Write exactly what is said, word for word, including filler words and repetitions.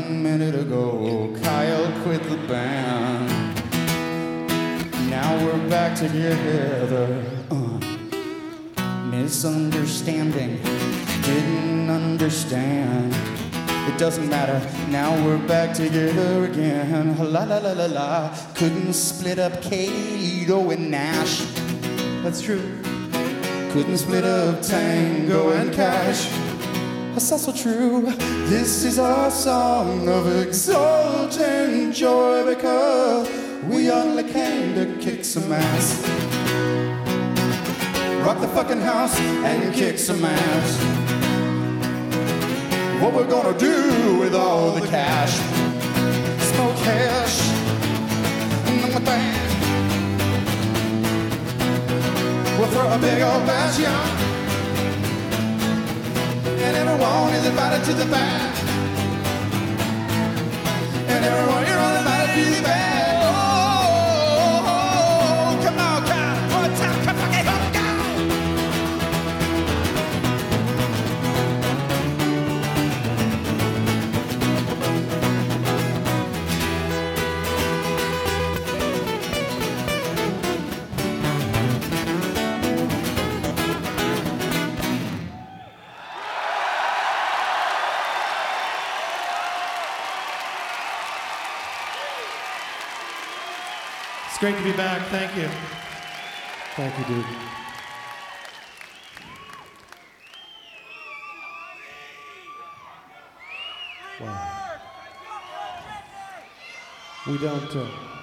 One minute ago, Kyle quit the band. Now we're back together. Uh, misunderstanding, didn't understand. It doesn't matter, now we're back together again. La la la la la. Couldn't split up Kato and Nash. That's true. Couldn't split up Tango and Cash. That's also true. This is our song of exultant joy because we only came to kick some ass. Rock the fucking house and kick some ass. What we're gonna do with all the cash? Smoke hash and then with that we'll throw a big old bash, yeah. And everyone is invited to the band. And everyone, you're all invited to the band. Oh, oh, oh, oh. Come on, Kyle. One time, come fucking go. It's great to be back. Thank you. Thank you, dude. Wow. We don't. Uh,